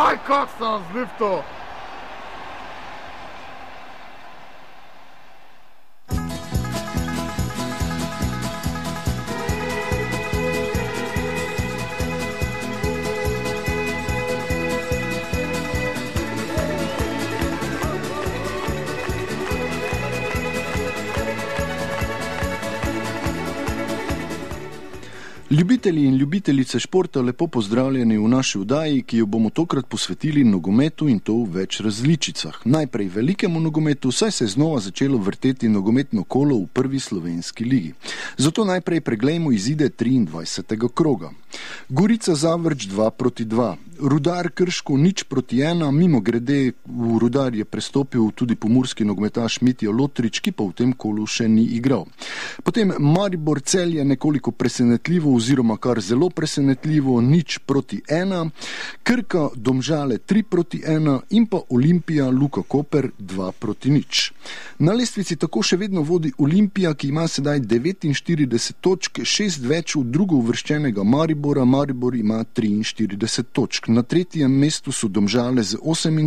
Aj, kak sem zlifto! Ljubitelji in ljubiteljice športa, lepo pozdravljeni v naši oddaji, ki jo bomo tokrat posvetili nogometu in to v več različicah. Najprej velikemu nogometu, saj se je znova začelo vrteti nogometno kolo v prvi slovenski ligi. Zato najprej preglejmo izide 23. kroga. Gorica Zavrč 2-2, Rudar Krško 0-1, mimo grede v Rudar je prestopil tudi pomurski nogometaš Mitja Lotrič, ki pa v tem kolu še ni igral. Potem Maribor Celje nekoliko presenetljivo oziroma kar zelo presenetljivo 0-1, Krka Domžale 3-1 in pa Olimpija Luka Koper 2-0. Na lestvici tako še vedno vodi Olimpija, ki ima sedaj 49 točk, 6 več od drugo uvrščenega Maribora. Maribor ima 43 točk. Na tretjem mestu so Domžale z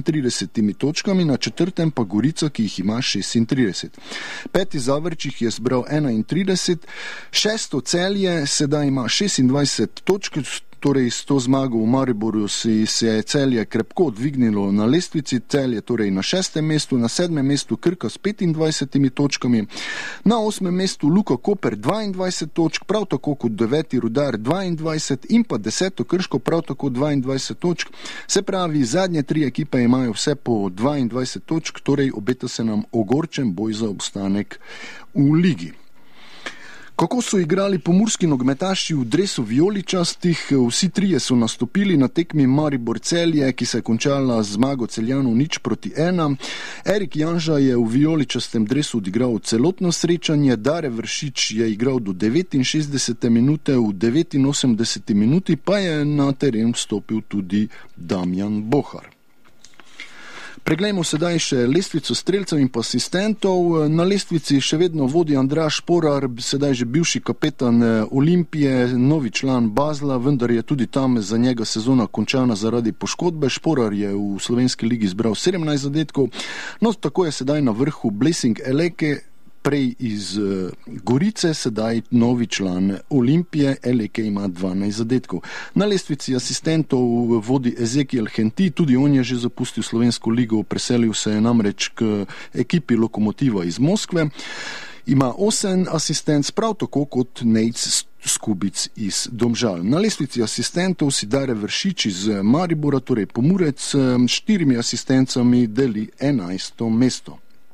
38 točkami, na četrtem pa Gorica, ki jih ima 36. Peti Zavrč jih je zbral 31, šesto Celje sedaj ima 26 točk, torej s to zmago v Mariboru se je Celje krepko dvignilo na lestvici. Celje torej na 6. mestu, na 7. mestu Krka s 25 točkami, na 8. mestu Luka Koper 22 točk, prav tako kot 9. Rudar 22 in pa 10. Krško prav tako 22 točk. Se pravi, zadnje tri ekipe imajo vse po 22 točk, torej obeta se nam ogorčen boj za obstanek v ligi. Kako so igrali pomurski nogometaši v dresu vijoličastih? Vsi trije so nastopili na tekmi Maribor Celje, ki se je končala z zmago Celjanov 0-1. Erik Janža je v vijoličastem dresu odigral celotno srečanje, Dare Vršič je igral do 69. minute, v 89. minuti pa je na teren vstopil tudi Damjan Bohar. Preglejmo sedaj še lestvico strelcev in pa asistentov. Na lestvici še vedno vodi Andraž Šporar, sedaj že bivši kapetan Olimpije, novi član Basla, vendar je tudi tam za njega sezona končana zaradi poškodbe. Šporar je v slovenski ligi zbral 17 zadetkov, no tako je sedaj na vrhu Blessing Eleke, prej iz Gorice, sedaj novi član Olimpije, Eleke ima 12 zadetkov. Na lestvici asistentov vodi Ezekiel Henti, tudi on je že zapustil slovensko ligo, preselil se je namreč k ekipi Lokomotiva iz Moskve. Ima 8 asistenc, prav tako kot Nejc Skubic iz Domžal. Na lestvici asistentov si Dare Vršič iz Maribora, torej Pomurec, s 4 asistencami deli 11. mesto.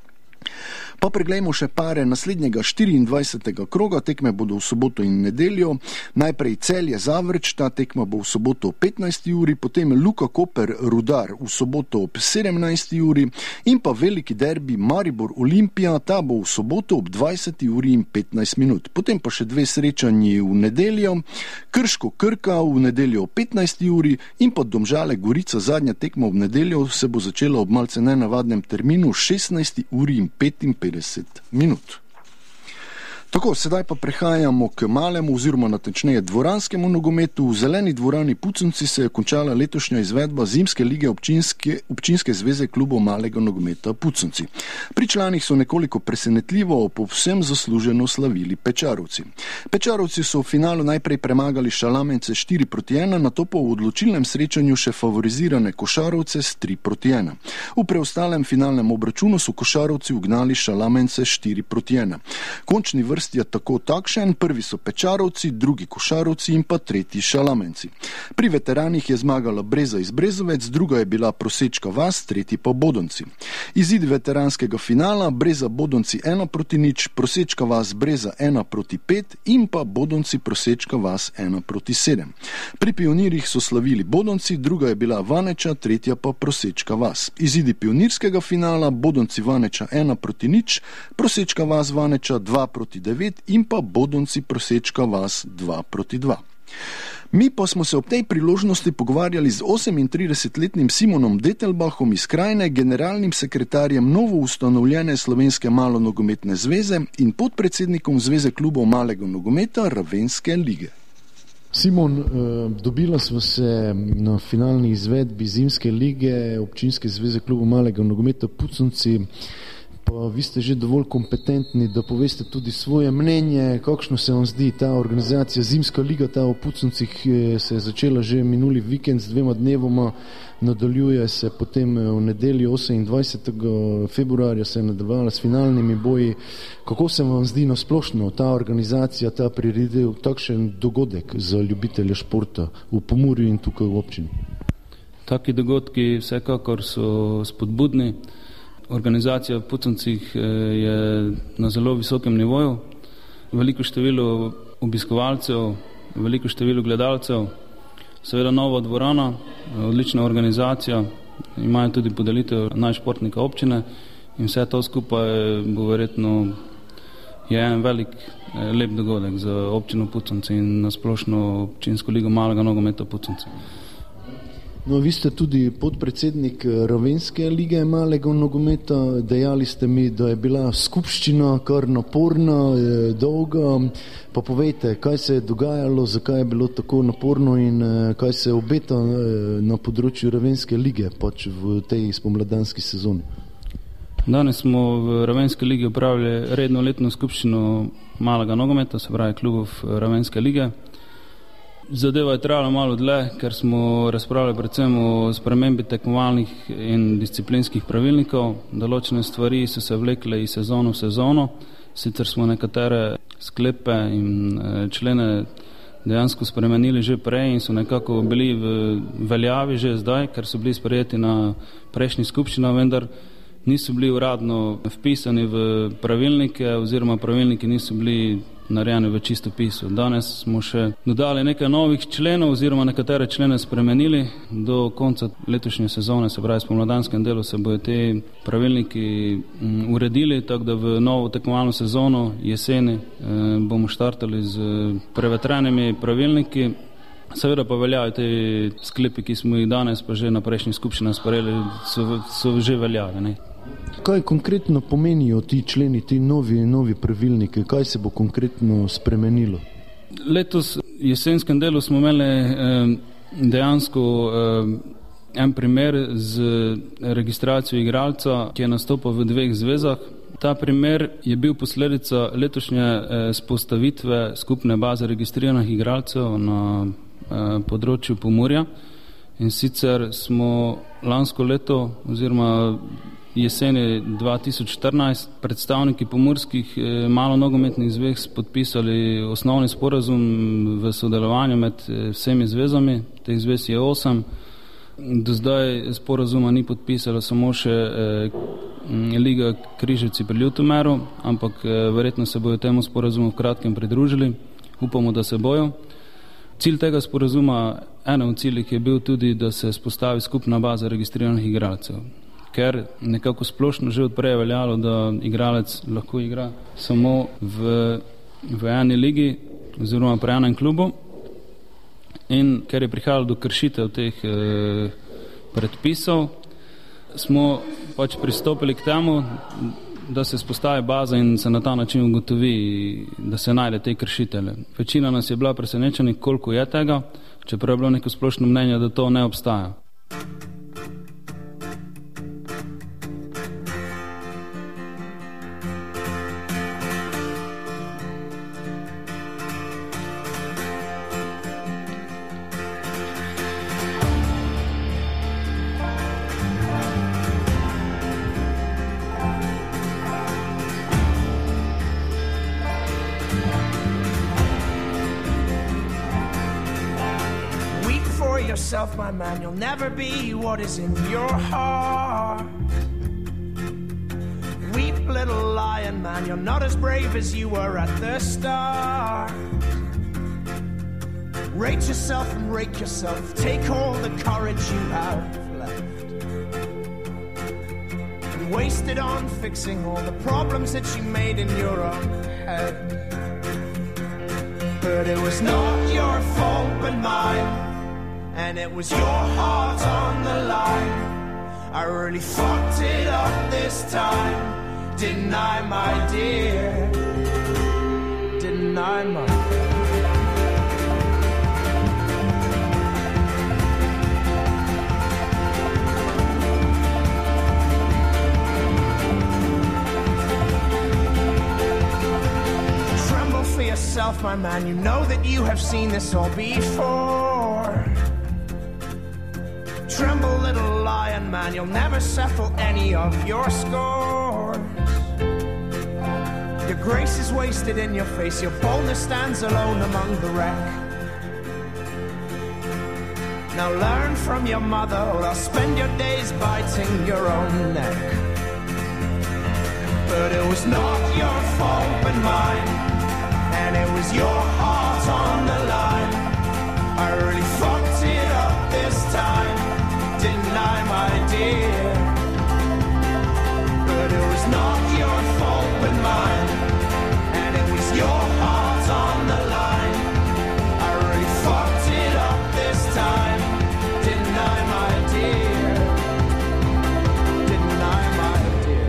Pa preglejmo še pare naslednjega 24. kroga, tekme bodo v soboto in nedeljo. Najprej Celje Zavrč, ta tekma bo v soboto ob 15. uri, potem Luka Koper Rudar v soboto ob 17. uri in pa veliki derbi Maribor Olimpija, ta bo v soboto ob 20. uri in 15 minut. Potem pa še dve srečanji v nedeljo, Krško Krka v nedeljo ob 15. uri in pa Domžale Gorica, zadnja tekma v nedeljo se bo začela ob malce nenavadnem terminu 16. uri in 55 minut. Tako, sedaj pa prehajamo k malemu oziroma natančneje dvoranskemu nogometu. V zeleni dvorani Puconci se je končala letošnja izvedba zimske lige občinske zveze klubov malega nogometa Puconci. Pri članih so nekoliko presenetljivo povsem zasluženo slavili Pečarovci. Pečarovci so v finalu najprej premagali Šalamence 4-1, nato pa v odločilnem srečanju še favorizirane Košarovce s 3-1. V preostalem finalnem obračunu so Košarovci ugnali Šalamence 4-1. Končni vrst je tako takšen, prvi so Pečarovci, drugi Košarovci in pa tretji Šalamenci. Pri veteranih je zmagala Breza iz Brezovec, druga je bila Prosečka vas, tretji pa Bodonci. Izid veteranskega finala: Breza Bodonci 1-0, Prosečka vas Breza 1-5 in pa Bodonci Prosečka vas 1-7. Pri pionirjih so slavili Bodonci, druga je bila Vaneča, tretja pa Prosečka vas. Izidi pionirskega finala: Bodonci Vaneča 1-0, Prosečka vas Vaneča 2-9 in pa Bodonci Prosečka vas 2-2. Mi pa smo se ob tej priložnosti pogovarjali z 38-letnim Simonom Detelbachom iz Krajine, generalnim sekretarjem novo ustanovljene Slovenske malonogometne zveze in podpredsednikom Zveze klubov malega nogometa Ravenske lige. Simon, dobila smo se na finalni izvedbi zimske lige Občinske zveze klubov malega nogometa Puconci, pa vi ste že dovolj kompetentni, da poveste tudi svoje mnenje, kakšno se vam zdi ta organizacija zimska liga, ta v Puconcih se je začela že minuli vikend z 2 dnevoma, nadaljuje se potem v nedeljo 28. februarja se je nadaljevala s finalnimi boji. Kako se vam zdi nasplošno ta organizacija, ta prireditev, takšen dogodek za ljubitelje športa v Pomurju in tukaj v občini? Taki dogodki vsekakor so spodbudni. Organizacija v Puconcih je na zelo visokem nivoju. Veliko število obiskovalcev, veliko število gledalcev, seveda nova dvorana, odlična organizacija, imajo tudi podelitev najšportnika občine in vse to skupaj bo verjetno je en velik lep dogodek za občino Puconci in na splošno občinsko ligo malega nogometa Puconci. No, vi ste tudi podpredsednik Ravenske lige malega nogometa. Dejali ste mi, da je bila skupščina kar naporna, dolga. Pa povejte, kaj se je dogajalo, zakaj je bilo tako naporno in kaj se obeta na področju Ravenske lige pač v tej spomladanski sezoni. Danes smo v Ravenske lige upravili redno letno skupščino malega nogometa, se pravi klubov Ravenske lige. Zadeva je trajala malo dlje, ker smo razpravljali predvsem o spremembi tekmovalnih in disciplinskih pravilnikov. Določene stvari so se vlekle iz sezono v sezono, sicer smo nekatere sklepe in člene dejansko spremenili že prej in so nekako bili v veljavi že zdaj, ker so bili sprejeti na prejšnji skupščini, vendar niso bili uradno vpisani v pravilnike oziroma pravilniki niso bili narejeni v čistopisu. Danes smo še dodali nekaj novih členov oziroma nekatere člene spremenili. Do konca letošnje sezone, se pravi spomladanskem delu, se bodo te pravilniki uredili, tako da v novo tekmovalno sezono jeseni bomo štartali z prevetrenimi pravilniki. Seveda pa veljajo te sklepi, ki smo jih danes pa že na prejšnji skupščini sprejeli, so že veljavi, ne? Kaj konkretno pomenijo ti členi, ti novi pravilniki? Kaj se bo konkretno spremenilo? Letos v jesenskem delu smo imeli dejansko en primer z registracijo igralca, ki je nastopil v 2 zvezah. Ta primer je bil posledica letošnje spostavitve skupne baze registriranih igralcev na področju Pomurja. In sicer smo lansko leto oziroma jeseni 2014 predstavniki pomurskih malonogometnih zvez podpisali osnovni sporazum v sodelovanju med vsemi zvezami. Teh zvez je 8. Do zdaj sporazuma ni podpisala samo še Liga Križevci pri Ljutomeru, ampak verjetno se bojo temu sporazumu v kratkem pridružili. Upamo, da se bojo. Cilj tega sporazuma, ena od ciljih je bil tudi, da se spostavi skupna baza registriranih igralcev. Ker nekako splošno že odprej veljalo, da igralec lahko igra samo v eni ligi oziroma pri enem klubu. In ker je prihajalo do kršitev teh predpisov, smo pač pristopili k temu, da se spostavi baza in se na ta način ugotovi, da se najde te kršitelje. Večina nas je bila presenečena, koliko je tega, čeprav je bilo neko splošno mnenje, da to ne obstaja. Yourself, my man, you'll never be what is in your heart. Weep, little lion man, you're not as brave as you were at the start. Rate yourself and rake yourself, take all the courage you have left and waste it on fixing all the problems that you made in your own head. But it was not your fault but mine, and it was your heart on the line. I really fucked it up this time, didn't I, my dear? Didn't I, my dear? for yourself, my man. You know that you have seen this all before. Tremble, little lion man, you'll never settle any of your scores. Your grace is wasted in your face, your boldness stands alone among the wreck. Now learn from your mother, or I'll spend your days biting your own neck. But it was not your fault but mine, and it was your heart on the line. I really fucked it up this time, didn't I, my dear? But it was not your fault but mine, and it was your heart on the line. I really fucked it up this time, didn't I, my dear? Didn't I, my dear?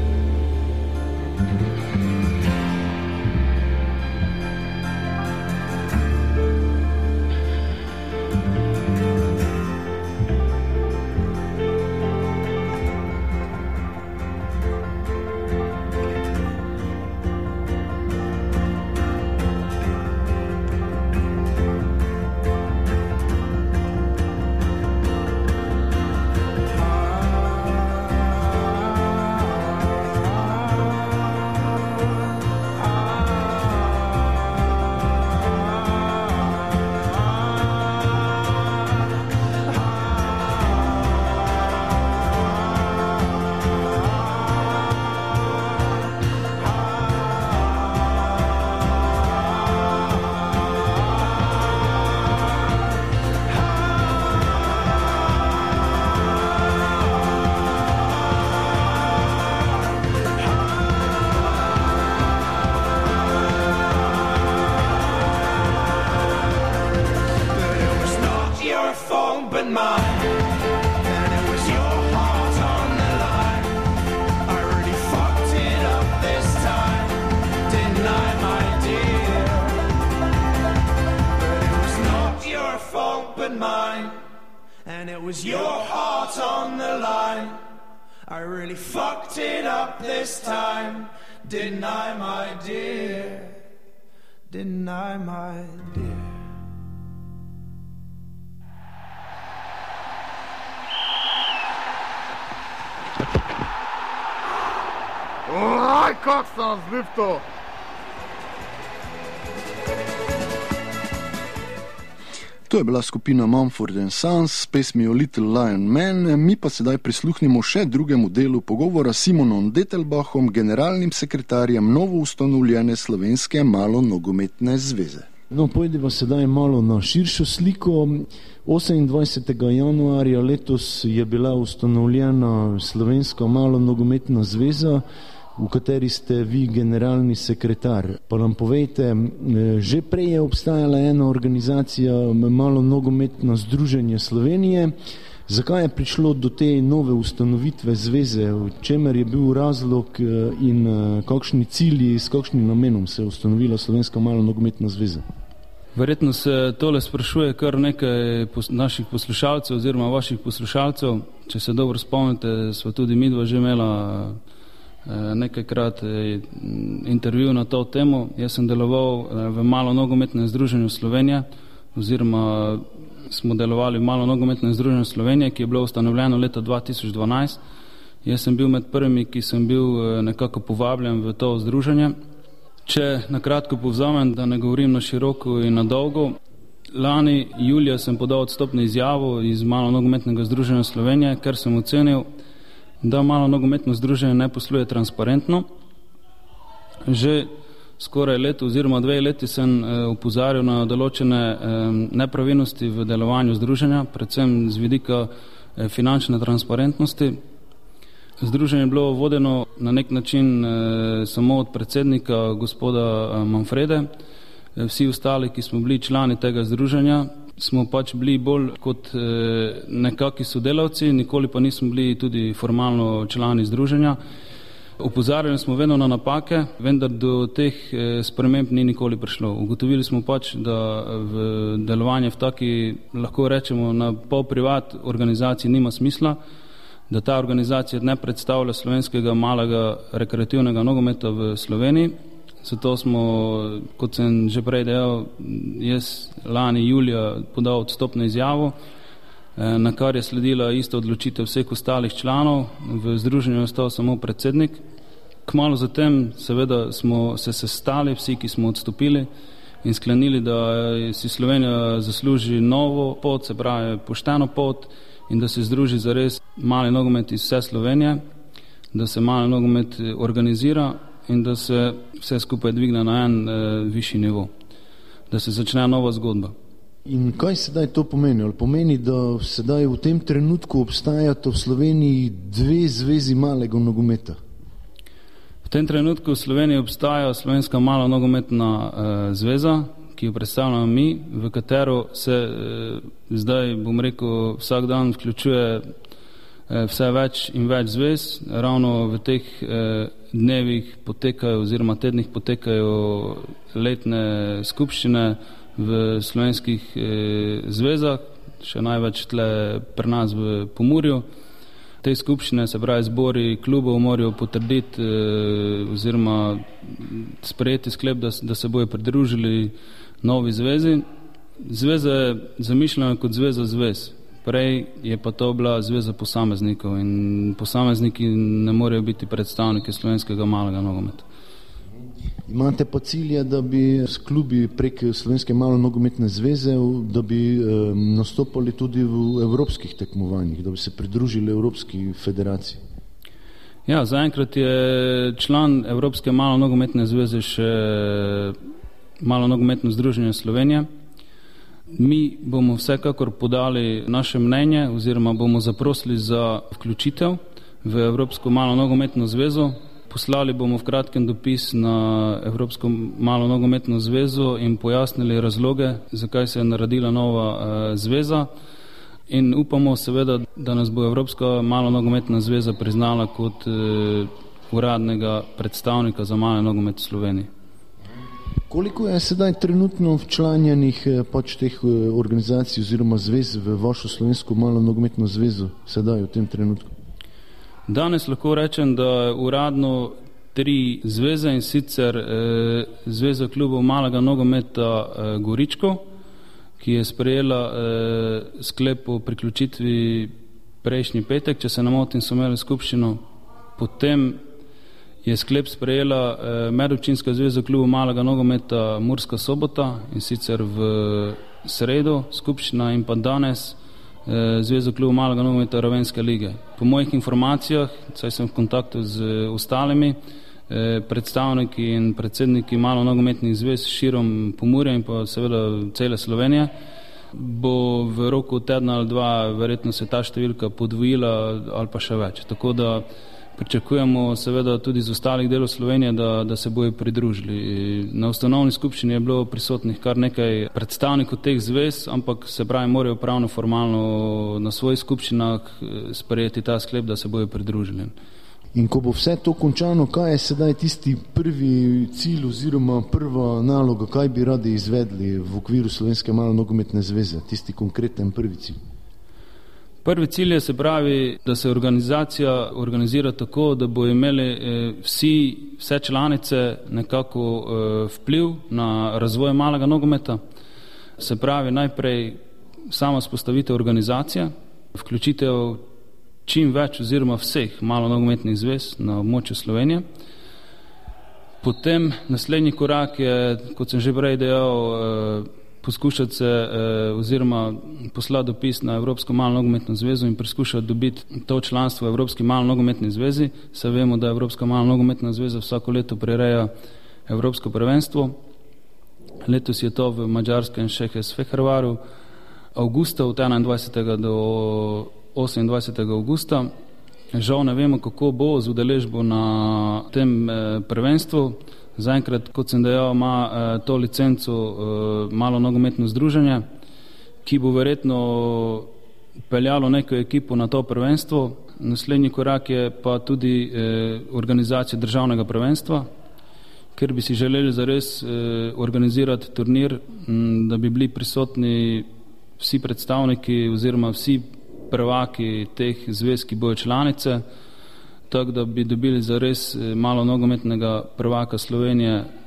And it was your heart on the line. I really fucked it up this time, didn't I, my dear? Didn't I, my dear? Oj, kak sam zlifto! To je bila skupina Mumford & Sons s pesmijo Little Lion Man, mi pa sedaj prisluhnimo še drugemu delu pogovora s Simonom Dettelbachom, generalnim sekretarjem novo ustanovljene Slovenske malo-nogometne zveze. No, pojdimo sedaj malo na širšo sliko. 28. januarja letos je bila ustanovljena Slovenska malo-nogometna zveza, v kateri ste vi generalni sekretar. Pa nam povejte, že prej je obstajala ena organizacija Malo-nogometno združenje Slovenije. Zakaj je prišlo do te nove ustanovitve zveze? V čemer je bil razlog in kakšni cilji, s kakšnim namenom se je ustanovila Slovenska malo-nogometna zveza? Verjetno se tole sprašuje kar nekaj naših poslušalcev oziroma vaših poslušalcev. Če se dobro spomnite, sva tudi midva že imela nekajkrat intervju na to temo. Jaz sem deloval v Malo-nogometnem združenju Slovenije, oziroma smo delovali v Malo-nogometnem združenju Slovenije, ki je bilo ustanovljeno leta 2012. Jaz sem bil med prvimi, ki sem bil nekako povabljen v to združenje. Če na kratko povzamem, da ne govorim na široko in na dolgo, lani julija sem podal odstopno izjavo iz Malo-nogometnega združenja Slovenije, ker sem ocenil, da Malo-nogometno združenje ne posluje transparentno. Že skoraj leto oziroma 2 leti sem opozarjal na določene nepravilnosti v delovanju združenja, predvsem z vidika finančne transparentnosti. Združenje je bilo vodeno na nek način samo od predsednika gospoda Manfrede. Vsi ostali, ki smo bili člani tega združenja, smo pač bili bolj kot nekaki sodelavci, nikoli pa nismo bili tudi formalno člani združenja. Opozarjali smo vedno na napake, vendar do teh sprememb ni nikoli prišlo. Ugotovili smo pač, da v delovanje v taki, lahko rečemo, na pol privat organizaciji nima smisla, da ta organizacija ne predstavlja slovenskega malega rekreativnega nogometa v Sloveniji. Zato smo, kot sem že prej dejal, jaz lani julija podal odstopno izjavo, na kar je sledila ista odločitev vseh ostalih članov. V združenju je ostal samo predsednik. Kmalu zatem seveda smo se sestali vsi, ki smo odstopili, in sklenili, da si Slovenija zasluži novo pot, se pravi pošteno pot, in da se združi zares mali nogomet iz vse Slovenije, da se mali nogomet organizira in da se vse skupaj dvigne na en višji nivo, da se začne nova zgodba. In kaj sedaj to pomeni? Ali pomeni, da sedaj v tem trenutku obstajata v Sloveniji dve zvezi malega nogometa? V tem trenutku v Sloveniji obstaja Slovenska mala nogometna zveza, ki jo predstavljamo mi, v katero se zdaj, bom rekel, vsak dan vključuje vse več in več zvez. Ravno v teh dnevih potekajo oziroma tednih potekajo letne skupščine v slovenskih zvezah, še največ tle pri nas v Pomurju. Te skupščine, se pravi zbori klubov, morajo potrditi oziroma sprejeti sklep, da se bojo pridružili novi zvezi. Zveza je zamišljena kot zveza zvez. Prej je pa to bila zveza posameznikov in posamezniki ne morejo biti predstavniki slovenskega malega nogometa. Imate pa cilje, da bi s klubi prek Slovenske malo nogometne zveze, da bi nastopali tudi v evropskih tekmovanjih, da bi se pridružili Evropski federaciji? Ja, zaenkrat je član Evropske malo nogometne zveze še Malo nogometno združenje Slovenije. Mi bomo vsekakor podali naše mnenje oziroma bomo zaprosili za vključitev v Evropsko malo nogometno zvezo. Poslali bomo v kratkem dopis na Evropsko malo nogometno zvezo in pojasnili razloge, zakaj se je naredila nova zveza, in upamo seveda, da nas bo Evropska malo nogometna zveza priznala kot uradnega predstavnika za mali nogomet v Sloveniji. Koliko je sedaj trenutno včlanjenih teh organizacij oziroma zvez v vašo Slovensko malo nogometno zvezo sedaj v tem trenutku? Danes lahko rečem, da uradno 3 zveze, in sicer Zveza klubov malega nogometa Goričko, ki je sprejela sklep o priključitvi prejšnji petek, če se ne motim, so imeli skupščino. Potem je sklep sprejela Medobčinska zveza klubov malega nogometa Murska Sobota, in sicer v sredo skupščina, in pa danes Zveza klubov malega nogometa Ravenske lige. Po mojih informacijah, saj sem v kontaktu z ostalimi predstavniki in predsedniki malo nogometnih zvez širom Pomurja in pa seveda cele Slovenije, bo v roku tedna ali 2 verjetno se ta številka podvojila ali pa še več. Tako da pričakujemo seveda tudi z ostalih delov Slovenije, da se bojo pridružili. Na ustanovni skupščini je bilo prisotnih kar nekaj predstavnikov teh zvez, ampak se pravi, morajo pravno formalno na svojih skupščinah sprejeti ta sklep, da se bojo pridružili. In ko bo vse to končano, kaj je sedaj tisti prvi cilj oziroma prva naloga, kaj bi radi izvedli v okviru Slovenske malo nogometne zveze, tisti konkreten prvi cilj? Prvi cilj je, se pravi, da se organizacija organizira tako, da bo imeli vse članice nekako vpliv na razvoj malega nogometa. Se pravi, najprej sama spostavitev organizacije, vključitev čim več oziroma vseh malo nogometnih zvez na območju Slovenije. Potem naslednji korak je, kot sem že prej dejal, poskušati se oziroma poslati dopis na Evropsko malo nogometno zvezo in preskušati dobiti to članstvo v Evropski malo nogometni zvezi. Se vemo, da Evropska malo nogometna zveza vsako leto prireja Evropsko prvenstvo. Letos je to v Madžarskem Šehes-Fehervaru avgusta, od 21. do 28. augusta. Žal ne vemo, kako bo z udeležbo na tem prvenstvu. Zaenkrat, kot sem dejal, ima to licenco malo nogometno združenje, ki bo verjetno peljalo neko ekipo na to prvenstvo. Naslednji korak je pa tudi organizacija državnega prvenstva, ker bi si želeli zares organizirati turnir, da bi bili prisotni vsi predstavniki oziroma vsi prvaki teh zvez, ki bojo članice, tako da bi dobili zares malo nogometnega prvaka Slovenije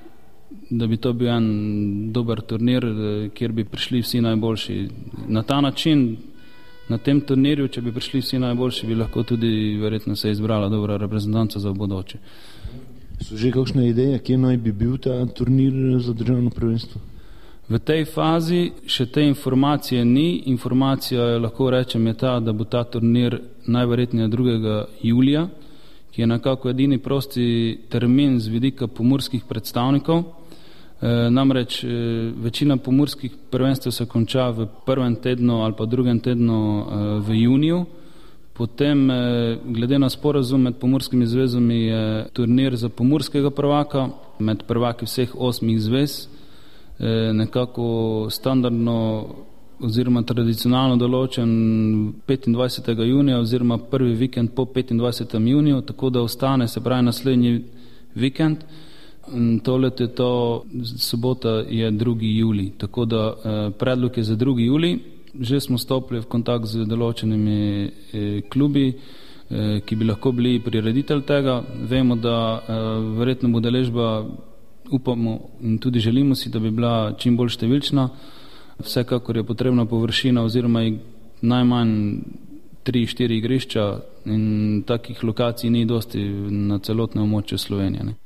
da bi to bil en dober turnir, kjer bi prišli vsi najboljši. Na ta način, na tem turnirju, če bi prišli vsi najboljši, bi lahko tudi verjetno se izbrala dobra reprezentanca za bodoče. So že kakšne ideje, kje naj bi bil ta turnir za državno prvenstvo? V tej fazi še te informacije ni. Informacija, lahko rečem, je ta, da bo ta turnir najverjetneje 2. julija, ki je nekako edini prosti termin z vidika pomurskih predstavnikov. Namreč večina pomurskih prvenstev se konča v prvem tednu ali pa drugem tednu v juniju. Potem, glede na sporazum med pomurskimi zvezami, je turnir za pomurskega prvaka, med prvaki vseh 8 zvez, nekako standardno oziroma tradicionalno določen 25. junija oziroma prvi vikend po 25. juniju, tako da ostane, se pravi, naslednji vikend. To leto je to, sobota je 2. julij, tako da predlog je za 2. julij. Že smo stopili v kontakt z določenimi klubi, ki bi lahko bili prireditelj tega. Vemo, da verjetno bo deležba, upamo in tudi želimo si, da bi bila čim bolj številčna. Vsekakor je potrebna površina oziroma najmanj 3-4 igrišča in takih lokacij ni dosti na celotnem območju Slovenije, ne.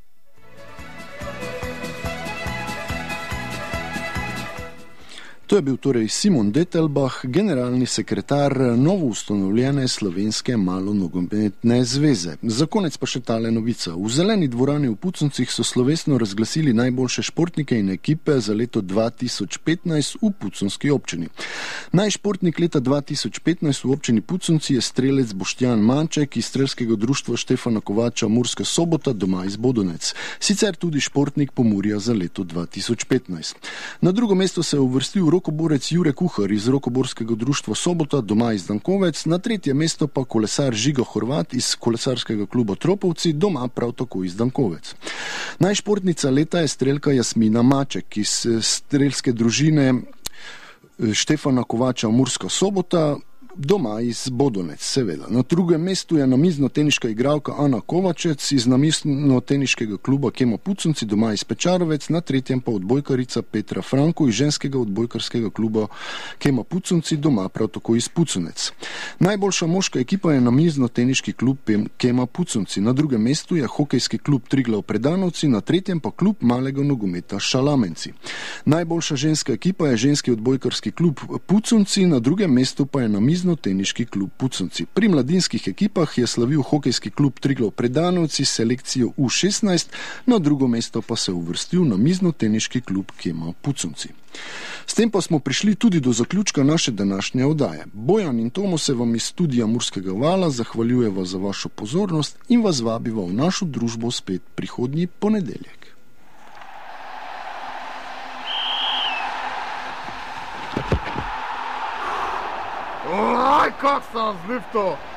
To je bil torej Simon Detelbach, generalni sekretar novoustanovljene Slovenske malonogometne zveze. Za konec pa še tale novica. V Zeleni dvorani v Puconcih so slovesno razglasili najboljše športnike in ekipe za leto 2015 v puconski občini. Najšportnik leta 2015 v občini Puconci je strelec Boštjan Manček iz strelskega društva Štefana Kovača Murska Sobota, doma iz Bodonec. Sicer tudi športnik Pomurja za leto 2015. Na drugo mesto se je uvrstil rokoborec Jure Kuhar iz rokoborskega društva Sobota, doma iz Dankovec, na tretje mesto pa kolesar Žiga Horvat iz kolesarskega kluba Tropovci, doma prav tako iz Dankovec. Najšportnica leta je strelka Jasmina Maček iz strelske družine Štefana Kovača Murska Sobota, doma iz Bodonec, seveda. Na drugem mestu je namizno-teniška igralka Ana Kovačec iz namizno-teniškega kluba Kema Puconci, doma iz Pečarovec, na tretjem pa odbojkarica Petra Franko iz ženskega odbojkarskega kluba Kema Puconci, doma prav tako iz Puconec. Najboljša moška ekipa je namizno-teniški klub Kema Puconci, na drugem mestu je hokejski klub Triglav Predanovci, na tretjem pa klub malega nogometa Šalamenci. Najboljša ženska ekipa je ženski odbojkarski klub Puconci, na drugem mestu pa je namizno-teniški klub Puconci. Pri mladinskih ekipah je slavil hokejski klub Triglav Predanovci s selekcijo U16, na drugo mesto pa se uvrstil namizno-teniški klub Kema Puconci. S tem pa smo prišli tudi do zaključka naše današnje oddaje. Bojan in Tomo se vam iz studija Murskega vala zahvaljujeva za vašo pozornost in vas vabiva v našo družbo spet prihodnji ponedeljek. Oj, kak sem zlifto!